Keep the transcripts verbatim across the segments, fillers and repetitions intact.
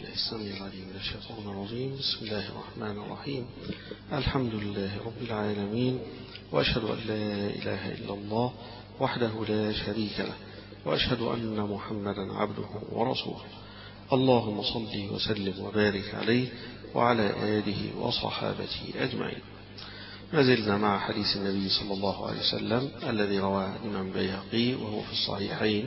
السميع العليم من الشيطان الرجيم. بسم الله الرحمن الرحيم. الحمد لله رب العالمين، وأشهد أن لا إله إلا الله وحده لا شريك له، وأشهد أن محمدا عبده ورسوله. اللهم صل وسلم وبارك عليه وعلى آله وصحابته أجمعين. ما زلنا مع حديث النبي صلى الله عليه وسلم الذي رواه الإمام البيهقي وهو في الصحيحين،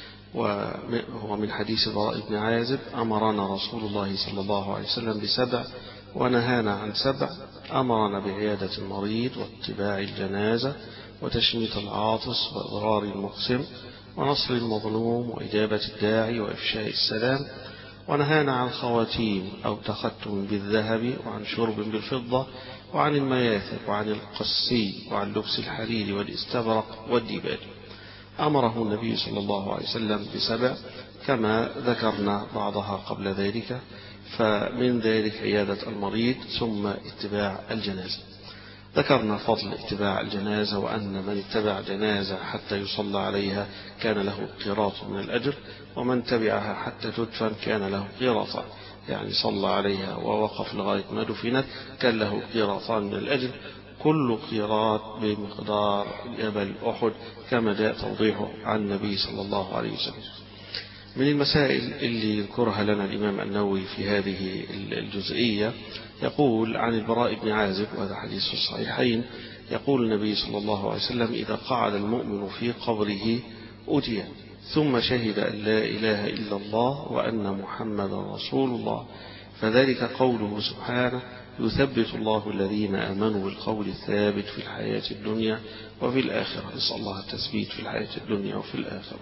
وهو من حديث البراء بن عازب: أمرنا رسول الله صلى الله عليه وسلم بسبع ونهانا عن سبع. أمرنا بعيادة المريض واتباع الجنازة وتشميت العاطس وإضرار المقسم ونصر المظلوم وإجابة الداعي وإفشاء السلام. ونهانا عن خواتيم أو تختم بالذهب وعن شرب بالفضة وعن المياثر وعن القسي وعن لبس الحرير والاستبرق والديباج. أمره النبي صلى الله عليه وسلم بسبع كما ذكرنا بعضها قبل ذلك، فمن ذلك عيادة المريض ثم اتباع الجنازة. ذكرنا فضل اتباع الجنازة، وأن من اتبع جنازة حتى يصلى عليها كان له قيراط من الأجر، ومن تبعها حتى تدفن كان له قيراطان، يعني صلى عليها ووقف لغاية ما دفنت كان له قيراطان من الأجر، كل قيراط بمقدار جبل أحد كما جاء توضيحه عن النبي صلى الله عليه وسلم. من المسائل اللي يذكرها لنا الإمام النووي في هذه الجزئية، يقول عن البراء بن عازب وهذا حديث في الصحيحين: يقول النبي صلى الله عليه وسلم: إذا قعد المؤمن في قبره أتي ثم شهد أن لا إله إلا الله وأن محمد رسول الله، فذلك قوله سبحانه: يثبت الله الذين آمنوا بالقول الثابت في الحياة الدنيا وفي الآخرة. نسأل الله التثبيت في الحياة الدنيا وفي الآخرة.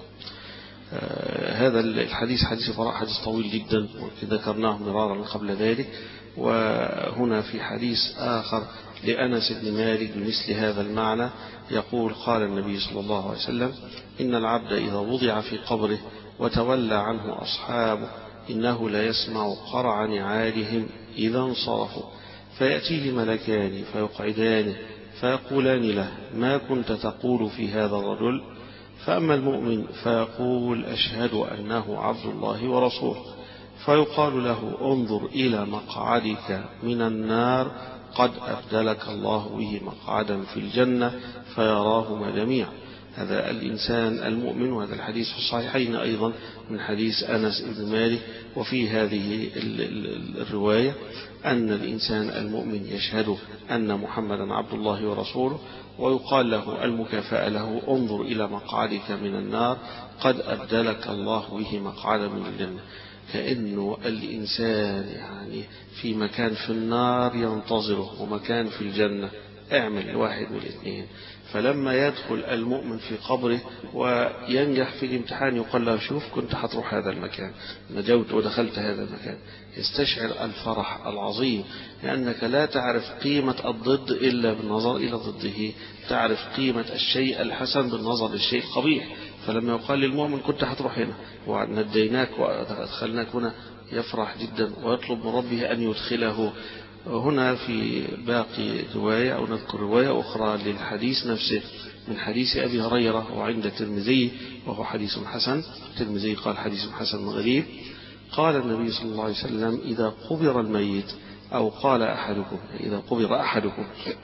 آه هذا الحديث حديث براء حديث طويل جدا وذكرناه مرارا قبل ذلك، وهنا في حديث آخر لأنس بن مالك بمثل هذا المعنى يقول: قال النبي صلى الله عليه وسلم: إن العبد إذا وضع في قبره وتولى عنه أصحابه إنه لا يسمع قرع نعالهم إذا انصرفوا، فيأتيه ملكان فيقعدانه فيقولان له: ما كنت تقول في هذا الرجل؟ فأما المؤمن فيقول: أشهد أنه عبد الله ورسوله، فيقال له: انظر إلى مقعدك من النار قد أبدلك الله به مقعدا في الجنة، فيراهما جميعا. هذا الإنسان المؤمن، وهذا الحديث في الصحيحين أيضا من حديث أنس بن مالك. وفي هذه الرواية أن الإنسان المؤمن يشهد أن محمدا عبد الله ورسوله، ويقال له المكافأة له: انظر إلى مقعدك من النار قد أبدلك الله به مقعدا من الجنة. كأنه الإنسان يعني في مكان في النار ينتظره ومكان في الجنة، اعمل واحد من الاثنين. فلما يدخل المؤمن في قبره وينجح في الامتحان يقال له: شوف كنت هتروح هذا المكان، نجوت ودخلت هذا المكان. يستشعر الفرح العظيم، لأنك لا تعرف قيمة الضد إلا بالنظر إلى ضده، تعرف قيمة الشيء الحسن بالنظر للشيء القبيح. فلما يقال للمؤمن كنت هتروح هنا ونديناك وأدخلناك هنا يفرح جدا ويطلب من ربه أن يدخله هنا. في باقي رواية أو نذكر رواية أخرى للحديث نفسه من حديث أبي هريرة وعند الترمذي وهو حديث حسن. الترمذي قال حديث حسن غريب. قال النبي صلى الله عليه وسلم: إذا قبر الميت أو قال أحدكم إذا قبر أحدكم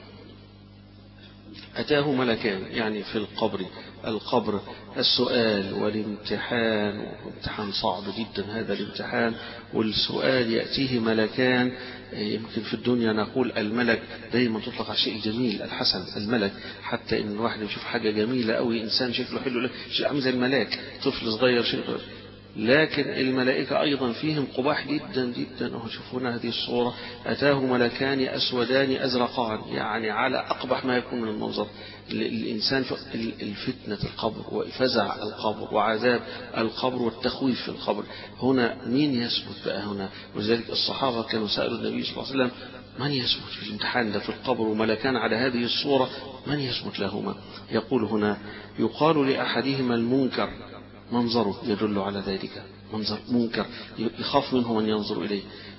أتاه ملكان، يعني في القبر القبر السؤال والامتحان، وامتحان صعب جدا هذا الامتحان والسؤال. يأتيه ملكان. يمكن في الدنيا نقول الملك دايما تطلق على شيء جميل الحسن، الملك، حتى إن الواحد يشوف حاجة جميلة أوي إنسان شكله حلو لك شيء عامل زي الملاك، طفل صغير شيء غير. لكن الملائكة أيضا فيهم قباح جدا جدا. وشوفون هذه الصورة: أتاه ملكان أسودان أزرقان، يعني على أقبح ما يكون من المنظر الإنسان. الفتنة القبر وفزع القبر وعذاب القبر والتخويف في القبر. هنا مين يثبت بقى هنا؟ ولذلك الصحابة كانوا سألوا النبي صلى الله عليه وسلم: من يثبت في الامتحان ده في القبر وملكان على هذه الصورة، من يثبت لهما؟ يقول هنا: يقال لأحدهما المنكر، منظره يدل على ذلك، منظر منكر يخاف منه من ينظر إليه.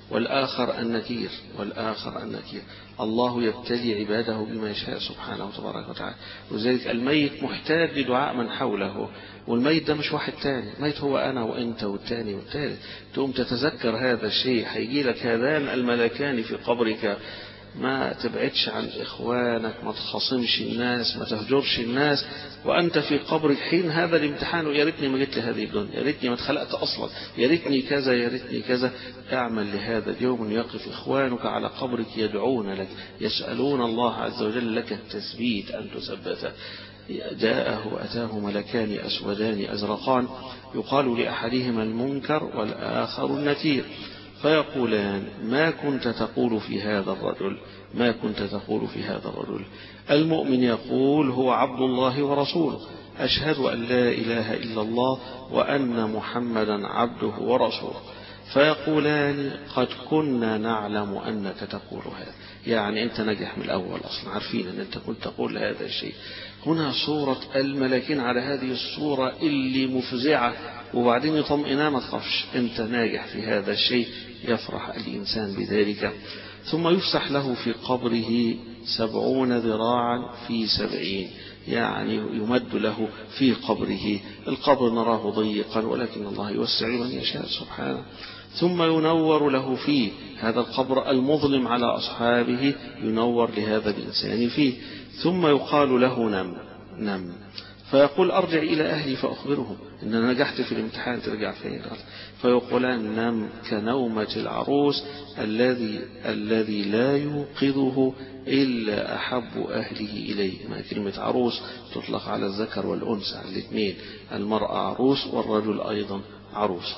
والآخر النكير والآخر النكير. الله يبتلي عباده بما يشاء سبحانه تبارك وتعالى، وذلك الميت محتاج لدعاء من حوله، والميت ده مش واحد تاني، الميت هو أنا وأنت والتاني والتالت. تقوم تتذكر هذا الشيء، هيجي لك هذان الملكان في قبرك. ما تبعدش عن إخوانك، ما تخاصمش الناس، ما تهجرش الناس وأنت في قبرك حين هذا الامتحان. ويا ريتني ما جيت لهذه الدنيا، يا ريتني ما اتخلقت أصلا، يا ريتني كذا يا ريتني كذا. اعمل لهذا اليوم يقف إخوانك على قبرك يدعون لك، يسألون الله عز وجل لك التثبيت أن تثبت. جاءه أتاه ملكان أسودان أزرقان يقال لأحدهما المنكر والآخر النكير، فيقولان ما كنت تقول في هذا الرجل ما كنت تقول في هذا الرجل المؤمن يقول هو عبد الله ورسوله، أشهد أن لا إله إلا الله وأن محمدا عبده ورسوله. فيقولان قد كنا نعلم أنك تقول هذا، يعني أنت نجح من الأول أصلا، عارفين أن أنت كنت تقول هذا الشيء. هنا صورة الملكين على هذه الصورة اللي مفزعة، وبعدين يطمئنا ما تخافش أنت ناجح في هذا الشيء. يفرح الإنسان بذلك. ثم يفسح له في قبره سبعون ذراعا في سبعين، يعني يمد له في قبره. القبر نراه ضيقا ولكن الله يوسع من يشاء سبحانه. ثم ينور له فيه، هذا القبر المظلم على أصحابه ينور لهذا الإنسان فيه. ثم يقال له نم نم فيقول أرجع إلى أهلي فأخبرهم إن أنا نجحت في الامتحان. ترجع فين؟ فيقولان نم كنومة العروس الذي الذي لا يوقظه إلا أحب أهله إليه. ما كلمة عروس تطلق على الذكر والأنثى الاثنين، المرأة عروس والرجل أيضا عروس.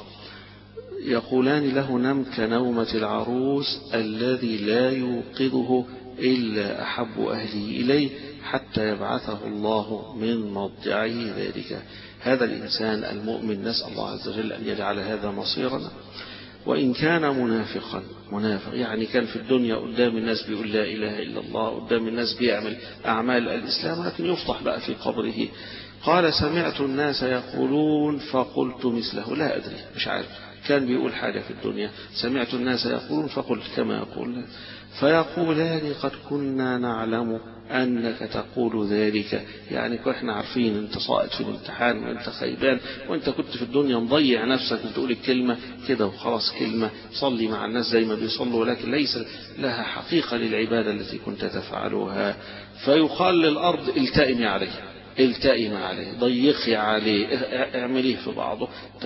يقولان له نم كنومة العروس الذي لا يوقظه إلا أحب أهله إليه حتى يبعثه الله من مضجعه ذلك. هذا الإنسان المؤمن نسأل الله عز وجل أن يجعل هذا مصيرنا. وإن كان منافقا منافق يعني كان في الدنيا قدام الناس بيقول لا إله إلا الله، قدام الناس بيعمل أعمال الإسلام، لكن يفضح بقى في قبره. قال سمعت الناس يقولون فقلت مثله، لا أدري مش عارف، كان بيقول حاجة في الدنيا سمعت الناس يقولون فقلت كما يقول. فيقولان قد كنا نعلم أنك تقول ذلك، يعني كنا عارفين أنت صائد في الامتحان وأنت خيبان، وأنت كنت في الدنيا مضيع نفسك وتقول الكلمة كده وخلاص، كلمة صلي مع الناس زي ما بيصلوا ولكن ليس لها حقيقة للعبادة التي كنت تفعلها. فيقال للأرض التئمي عليه التئم عليه، ضيقي عليه، اعمليه في بعضه،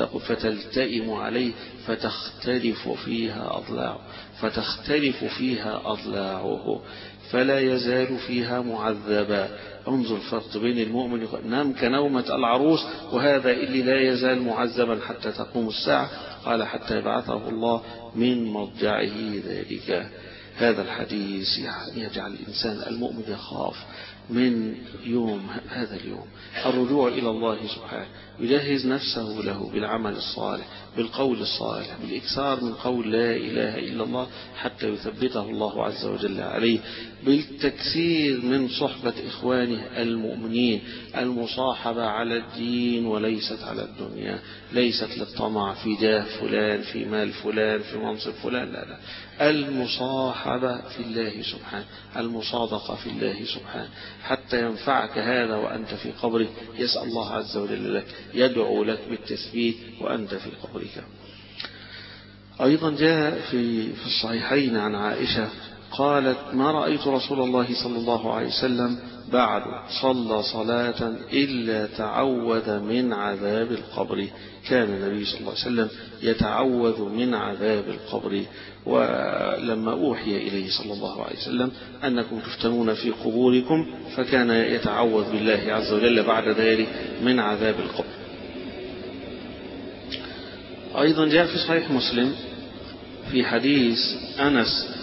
فتلتئم عليه فتختلف فيها أضلاعه فتختلف فيها أضلاعه فلا يزال فيها معذبا. انظر الفرق بين المؤمن نام كنومة العروس وهذا اللي لا يزال معذبا حتى تقوم الساعة. قال حتى يبعثه الله من مضجعه ذلك. هذا الحديث يعني يجعل الإنسان المؤمن يخاف من يوم هذا اليوم، الرجوع إلى الله سبحانه، يجهز نفسه له بالعمل الصالح، بالقول الصالح، بالإكثار من قول لا إله إلا الله حتى يثبته الله عز وجل عليه، بالتكثير من صحبة إخوانه المؤمنين، المصاحبة على الدين وليست على الدنيا، ليست للطمع في جاه فلان، في مال فلان، في منصب فلان، لا لا، المصاحبة في الله سبحانه، المصادقة في الله سبحانه، حتى ينفعك هذا وأنت في قبرك. يسأل الله عز وجل لك، يدعو لك بالتثبيت وأنت في قبرك. أيضا جاء في في الصحيحين عن عائشة قالت ما رأيت رسول الله صلى الله عليه وسلم بعد صلى صلاة إلا تعوذ من عذاب القبر. كان النبي صلى الله عليه وسلم يتعوذ من عذاب القبر. ولما أوحي إليه صلى الله عليه وسلم أنكم تفتنون في قبوركم فكان يتعوذ بالله عز وجل بعد ذلك من عذاب القبر. أيضا جاء في صحيح مسلم في حديث أنس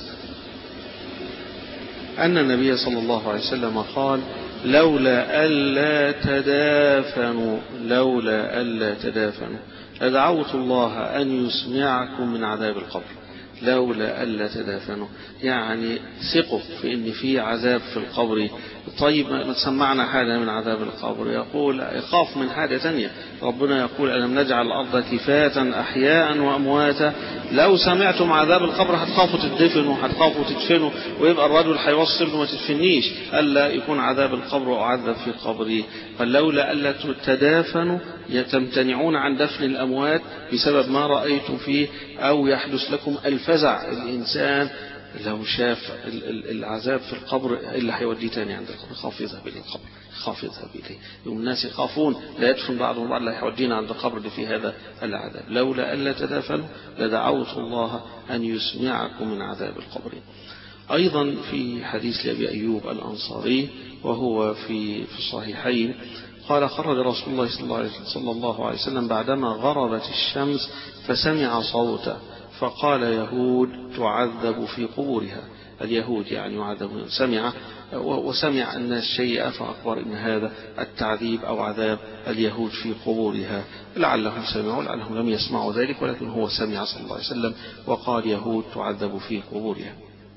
أن النبي صلى الله عليه وسلم قال لولا ألا تدافنوا لولا ألا تدافنوا لدعوت الله أن يسمعكم من عذاب القبر. لولا ألا تدافنوا يعني ثقوا في أن في عذاب في القبر، طيب ما تسمعنا حاجة من عذاب القبر. يقول يخاف من حاجة تانية. ربنا يقول ألم نجعل الأرض كفاة أحياء وأمواتا، لو سمعتم عذاب القبر هتخافوا تدفنوا وهتخافوا تدفنوا، ويبقى الرجل هيوصل ما تدفنيش ألا يكون عذاب القبر وأعذب في قبري. فلولا ألا تدافنوا تمتنعون عن دفن الأموات بسبب ما رأيتم فيه، أو يحدث لكم الفزع. الإنسان لو شاف العذاب في القبر اللي هيوديه تاني عند القبر خاف يذهب إلى القبر، خاف يذهب إليه. الناس يخافون لا يدفن بعضهم بعض لا يودينا عند القبر اللي في هذا العذاب. لولا ألا تدافنوا لدعوت الله أن يسمعكم من عذاب القبر. أيضا في حديث لأبي أيوب الأنصاري وهو في في الصحيحين قال خرج رسول الله صلى الله عليه وسلم بعدما غربت الشمس فسمع صوتا فقال يهود تعذب في قبورها. اليهود يعني يعذبون. سمع وسمع الناس شيئا فأخبر إن هذا التعذيب أو عذاب اليهود في قبورها. لعلهم سمعوا لعلهم لم يسمعوا ذلك، ولكن هو سمع صلى الله عليه وسلم وقال يهود تعذب في قبورها.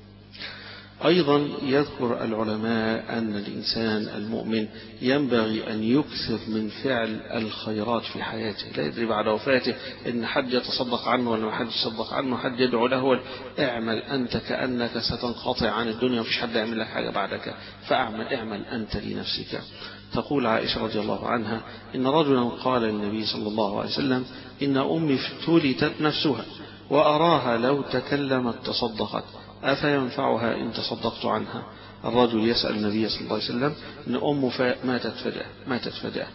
أيضا يذكر العلماء أن الإنسان المؤمن ينبغي أن يكثر من فعل الخيرات في حياته. لا يدري بعد وفاته إن حد يتصدق عنه ولا ما حد يتصدق عنه، حد يدعو له اعمل أنت كأنك ستنقطع عن الدنيا ومفيش حد يعمل لك حاجة بعدك، فاعمل اعمل أنت لنفسك. تقول عائشة رضي الله عنها إن رجلا قال للنبي صلى الله عليه وسلم إن أمي افتلتت نفسها وأراها لو تكلمت تصدقت أفينفعها إن تصدقت عنها. الرجل يسأل النبي صلى الله عليه وسلم إن أمه ماتت فجأة ماتت فجأة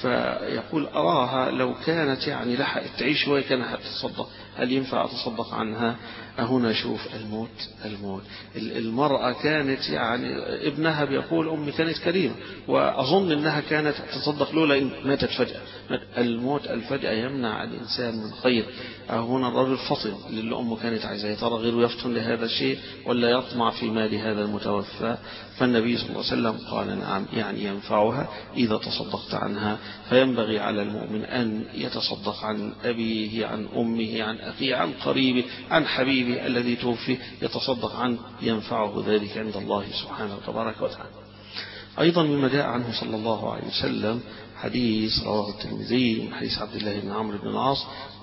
فيقول أراها لو كانت يعني لحقت تعيش شوية كان هتتصدق، هل ينفع أتصدق عنها؟ هنا شوف الموت الموت المرأة كانت يعني ابنها بيقول أمي كانت كريمة وأظن أنها كانت تصدق لولا إن ماتت فجأة. الموت الفجأة يمنع الإنسان من خير. هنا الرجل فطن للي أمه كانت عايزة، ترى غيره يفطن لهذا الشيء ولا يطمع في مال هذا المتوفى؟ فالنبي صلى الله عليه وسلم قال نعم يعني ينفعها إذا تصدقت عنها. فينبغي على المؤمن أن يتصدق عن أبيه عن أمه عن أخيه عن قريبه عن حبيبه الذي توفي، يتصدق عنه ينفعه ذلك عند الله سبحانه وتبارك وتعالى. أيضا مما جاء عنه صلى الله عليه وسلم حديث رواه الترمذي من حديث عبد الله بن عمرو بن العاص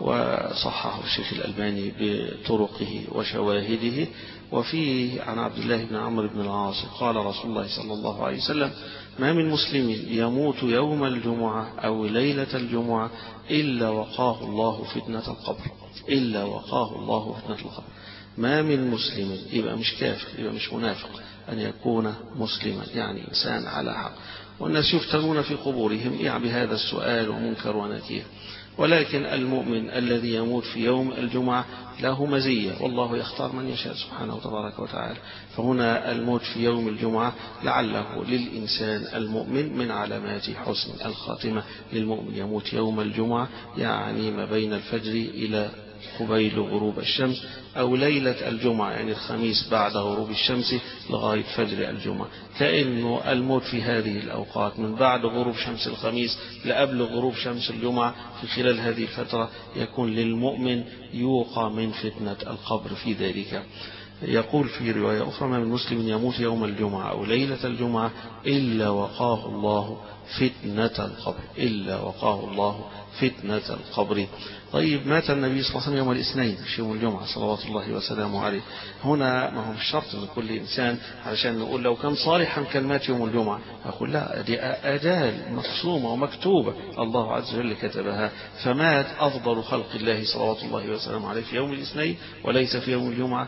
وصححه الشيخ الألباني بطرقه وشواهده. وفيه عن عبد الله بن عمرو بن العاص قال رسول الله صلى الله عليه وسلم ما من مسلم يموت يوم الجمعة أو ليلة الجمعة إلا وقاه الله فتنة القبر إلا وقاه الله فتنة القبر. ما من مسلم يبقى مش كافر يبقى مش منافق أن يكون مسلما يعني إنسان على حق. والناس يفتنون في قبورهم يعني بهذا السؤال ومنكر ونكير، ولكن المؤمن الذي يموت في يوم الجمعة له مزية والله يختار من يشاء سبحانه وتبارك وتعالى. فهنا الموت في يوم الجمعة لعله للإنسان المؤمن من علامات حسن الخاتمة. للمؤمن يموت يوم الجمعة يعني ما بين الفجر إلى قبيل غروب الشمس أو ليلة الجمعة يعني الخميس بعد غروب الشمس لغاية فجر الجمعة. كأنه الموت في هذه الأوقات من بعد غروب شمس الخميس لقبل غروب شمس الجمعة في خلال هذه الفترة يكون للمؤمن يوقى من فتنة القبر في ذلك. يقول في رواية أخرى ما من مسلم يموت يوم الجمعة أو ليلة الجمعة إلا وقاه الله فتنة القبر إلا وقاه الله فتنة القبر. طيب مات النبي صلى الله عليه وسلم يوم الاثنين مش يوم الجمعة صلوات الله وسلامه عليه. هنا ما هو مش شرط ان كل انسان علشان نقول لو كان صالحا كان مات يوم الجمعة اقول لا، دي اجال مقسومة ومكتوبة الله عز وجل كتبها. فمات افضل خلق الله صلوات الله وسلامه عليه في يوم الاثنين وليس في يوم الجمعة.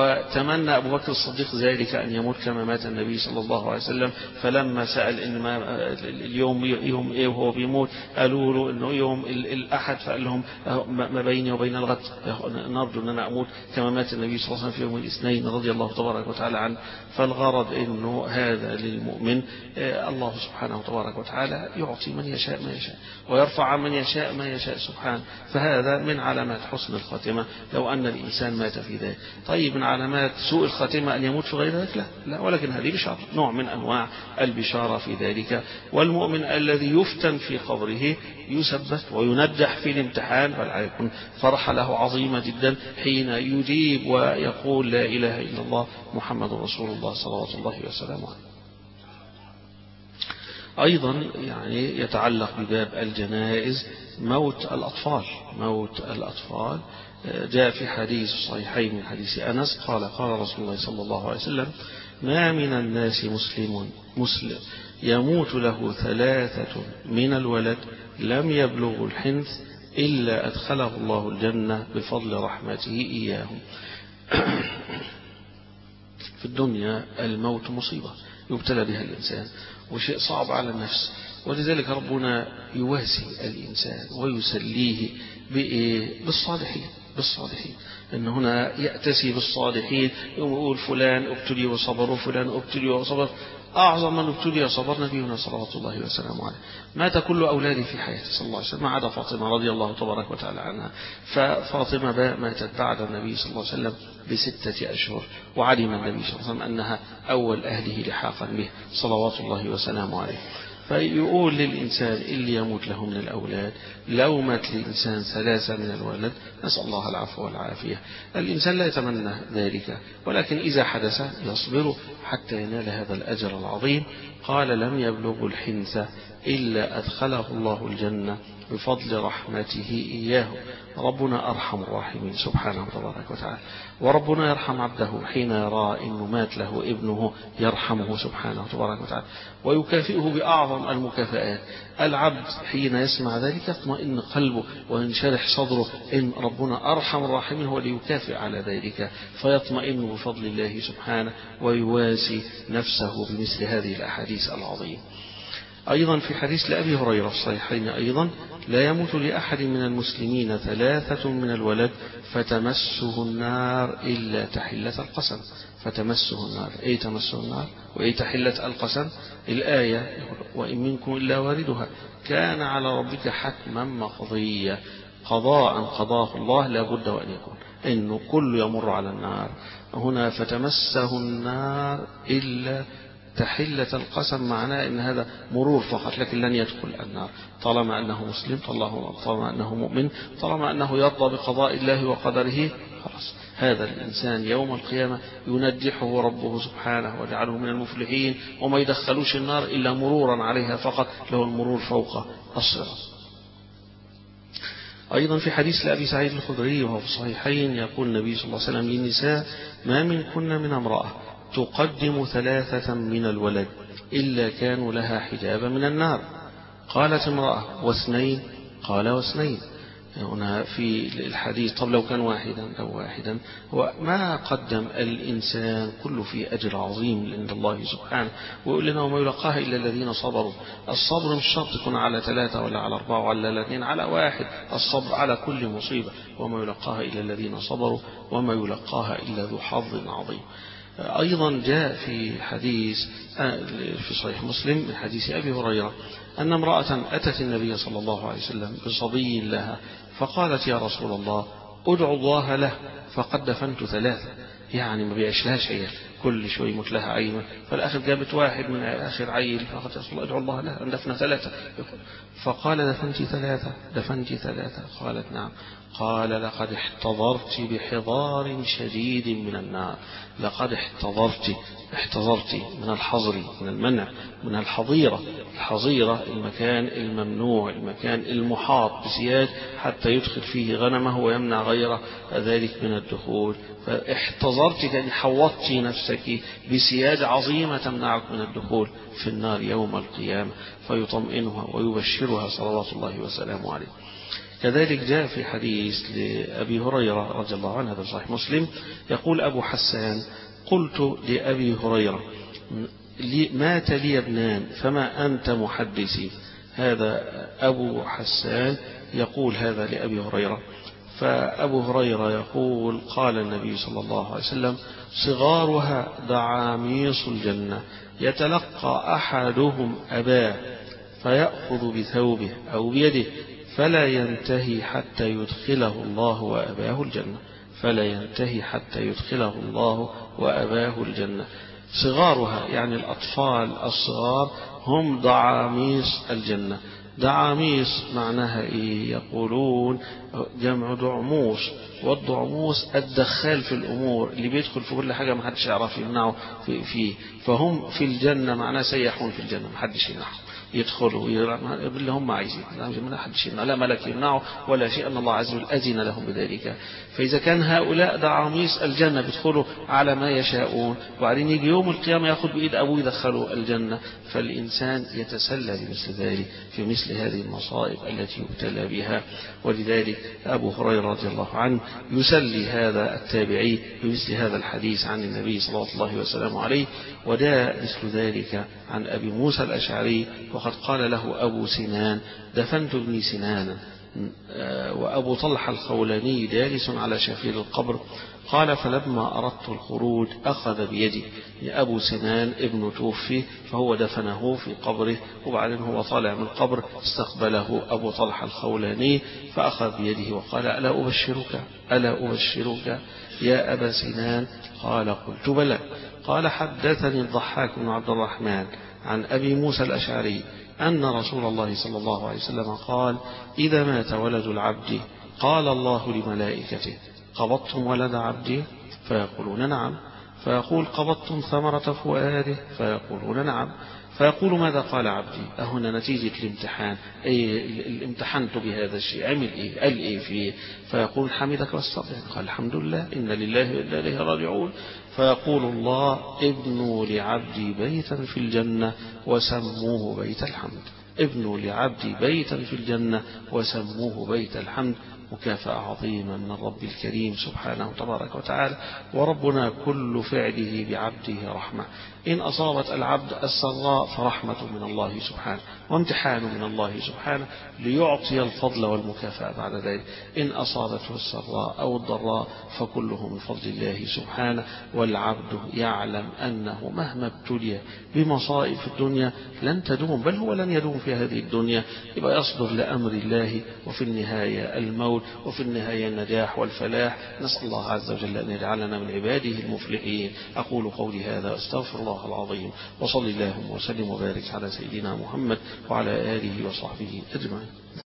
وتمنى ابو بكر الصديق ذلك ان يموت كما مات النبي صلى الله عليه وسلم، فلما سأل ان ما اليوم يوم ايه وهو بيموت قالوا له انه يوم الاحد فقال لهم ما بيني وبين الغد نرجو أن أنا أموت كما مات النبي صلى الله عليه وسلم في يوم الاثنين رضي الله تبارك وتعالى عنه. فالغرض أنه هذا للمؤمن الله سبحانه وتبارك وتعالى يعطي من يشاء ما يشاء ويرفع عن من يشاء ما يشاء سبحانه. فهذا من علامات حسن الخاتمة لو أن الإنسان مات في ذلك. طيب من علامات سوء الخاتمة أن يموت في غير ذلك؟ لا, لا ولكن هذه بشارة نوع من أنواع البشارة في ذلك. والمؤمن الذي يفتن في قبره يثبت وينجح في الامتحان فليكن فرحة له عظيمة جدا حين يجيب ويقول لا إله إلا الله محمد رسول الله صلوات الله وسلامه عليه. أيضا يعني يتعلق بباب الجنائز موت الأطفال موت الأطفال جاء في حديث صحيحين من حديث أنس قال قال رسول الله صلى الله عليه وسلم ما من الناس مسلم مسلم يموت له ثلاثة من الولد لم يبلغ الحنث إلا أدخله الله الجنة بفضل رحمته إياهم. في الدنيا الموت مصيبة يبتلى بها الإنسان وشيء صعب على النفس، ولذلك ربنا يواسي الإنسان ويسليه بالصالحين بالصالحين إن هنا يأتسي بالصالحين يقول فلان ابتلي وصبر وفلان ابتلي وصبر. أعظم من ابتلي وصبر نبينا صلوات الله وسلامه عليه، مات كل أولاده في حياته صلى الله عليه وسلم ما عدا فاطمة رضي الله تبارك وتعالى عنها، ففاطمة ماتت بعد النبي صلى الله عليه وسلم بستة أشهر، وعلم النبي صلى الله عليه وسلم أنها أول أهله لحاقا به صلوات الله وسلامه عليه. فيقول للإنسان اللي يموت له من الأولاد لو مات للإنسان ثلاثة من الولد نسأل الله العفو والعافية. الإنسان لا يتمنى ذلك، ولكن إذا حدث يصبر حتى ينال هذا الأجر العظيم. قال لم يبلغ الحنث إلا أدخله الله الجنة بفضل رحمته إياه. ربنا أرحم الراحمين سبحانه تبارك وتعالى، وربنا يرحم عبده حين يرى إنه مات له ابنه يرحمه سبحانه تبارك وتعالى ويكافئه بأعظم المكافآت. العبد حين يسمع ذلك يطمئن قلبه وينشرح صدره إن ربنا أرحم الراحمين هو ليكافئ على ذلك، فيطمئن بفضل الله سبحانه ويواسي نفسه بمثل هذه الأحاديث العظيمة. أيضا في حديث لأبي هريرة في الصحيحين أيضا لا يموت لأحد من المسلمين ثلاثة من الولد فتمسه النار إلا تحلة القسم. فتمسه النار أي تمسه النار وأي تحلة القسم. الآية وإن منكم إلا واردها كان على ربك حتما مقضيا، قضاء قضاه الله لا بد وأن يكون إنه كل يمر على النار. هنا فتمسه النار إلا تحلة القسم معناه إن هذا مرور فقط، لكن لن يدخل النار طالما أنه مسلم، طالما أنه مؤمن، طالما أنه يرضى بقضاء الله وقدره. خلاص هذا الإنسان يوم القيامة ينجحه ربه سبحانه وجعله من المفلحين، وما يدخلوش النار إلا مرورا عليها فقط، له المرور فوق الصراط. أيضا في حديث لأبي سعيد الخدري وهو في الصحيحين يقول النبي صلى الله عليه وسلم للنساء ما منكن من امرأة تقدم ثلاثة من الولد إلا كانوا لها حجابا من النار. قالت امرأة واثنين؟ قال واثنين. هنا في الحديث طب لو كان واحدا لو واحدا هو ما قدم الإنسان كله في أجر عظيم عند الله سبحانه، ويقول لنا وما يلقاها إلا الذين صبروا. الصبر مش شرط يكون على ثلاثة ولا على أربعة ولا على اثنين، على واحد. الصبر على كل مصيبة، وما يلقاها إلا الذين صبروا وما يلقاها إلا ذو حظ عظيم. أيضا جاء في حديث في صحيح مسلم من حديث أبي هريرة أن امرأة أتت النبي صلى الله عليه وسلم بصبي لها فقالت يا رسول الله ادعو الله له فقد دفنت ثلاثة، يعني ما بيعيش لها شيء كل شوي يموت لها عينه. فالآخر جابت واحد من آخر عيل فقالت يا رسول الله ادعو الله له أن دفن ثلاثة. فقال دفنت ثلاثة دفنت ثلاثة قالت نعم. قال لقد احتضرت بحضار شديد من النار. لقد احتضرت احتضرت من الحظر من المنع من الحظيرة. الحظيرة المكان الممنوع المكان المحاط بسياج حتى يدخل فيه غنمه ويمنع غير ذلك من الدخول. فاحتضرت يعني حوطت نفسك بسياج عظيمة تمنعك من الدخول في النار يوم القيامة، فيطمئنها ويبشرها صلوات الله وسلامه عليه. كذلك جاء في حديث لأبي هريرة رضي الله عنه هذا صحيح مسلم يقول أبو حسان قلت لأبي هريرة مات لي ابنان فما أنت محدثي. هذا أبو حسان يقول هذا لأبي هريرة. فأبو هريرة يقول قال النبي صلى الله عليه وسلم صغارها دعاميص الجنة يتلقى أحدهم أباه فيأخذ بثوبه أو بيده فلا ينتهي حتى يدخله الله وأباه الجنة. فلا ينتهي حتى يدخله الله وأباه الجنة. صغارها يعني الأطفال الصغار هم دعاميص الجنة. دعاميص معناها إيه؟ يقولون جمع دعموس، والدعموس الدخال في الأمور اللي بيدخل في كل حاجة ما حدش يعرف يمنعه فيه. فهم في الجنة معناه سيحون في الجنة ما حدش يمنعه. يدخلوا اللي هم عايزين، لا حدش يمنع، لا ملك يمنعه ولا شيء، أن الله عز وجل أذن لهم بذلك. فإذا كان هؤلاء دعاميس الجنة بيدخلوا على ما يشاءون، وبعدين يجي يوم القيامة يأخذ بإيد أبوه يدخلوا الجنة، فالإنسان يتسلى بمثل ذلك في مثل هذه المصائب التي يبتلى بها. ولذلك أبو هريرة رضي الله عنه يسلي هذا التابعي بمثل هذا الحديث عن النبي صلى الله عليه وسلم عليه. ودا مثل ذلك عن أبي موسى الأشعري، وقد قال له أبو سنان: دفنت ابني سنانا وأبو طلحة الخولاني جالس على شفير القبر. قال: فلما أردت الخروج أخذ بيدي. أبو سنان ابن توفي، فهو دفنه في قبره، وبعدين هو طالع من القبر استقبله أبو طلحة الخولاني فأخذ بيده وقال: ألا أبشرك ألا أبشرك يا أبا سنان؟ قال: قلت بلى. قال: حدثني الضحاك بن عبد الرحمن عن أبي موسى الأشعري أن رسول الله صلى الله عليه وسلم قال: إذا مات ولد العبد قال الله لملائكته: قبضتم ولد عبدي؟ فيقولون: نعم. فيقول: قبضتم ثمرة فؤاده؟ فيقولون: نعم. فيقول: ماذا قال عبدي؟ أهنا نتيجة الامتحان، أي الامتحنت بهذا الشيء، عمل إيه؟ قال إيه فيه؟ فيقول: حمدك واستغفر. قال: الحمد لله، إن لله وإنا إليه راجعون. فيقول الله: ابنوا لعبدي بيتا في الجنة وسموه بيت الحمد. ابنوا لعبدي بيتا في الجنة وسموه بيت الحمد. مكافأة عظيمة من الرب الكريم سبحانه تبارك وتعالى. وربنا كل فعله بعبده رحمة. إن أصابت العبد السراء فرحمة من الله سبحانه وامتحان من الله سبحانه ليعطي الفضل والمكافأة بعد ذلك. إن أصابته السراء أو الضراء فكله من فضل الله سبحانه. والعبد يعلم أنه مهما ابتلي بمصائب في الدنيا لن تدوم، بل هو لن يدوم في هذه الدنيا، يبقى يصدر لأمر الله، وفي النهاية الموت، وفي النهاية النجاح والفلاح. نسأل الله عز وجل أن يجعلنا من عباده المفلحين. أقول قولي هذا واستغفر الله العظيم، وصلي اللهم وسلم وبارك على سيدنا محمد وعلى آله وصحبه أجمعين.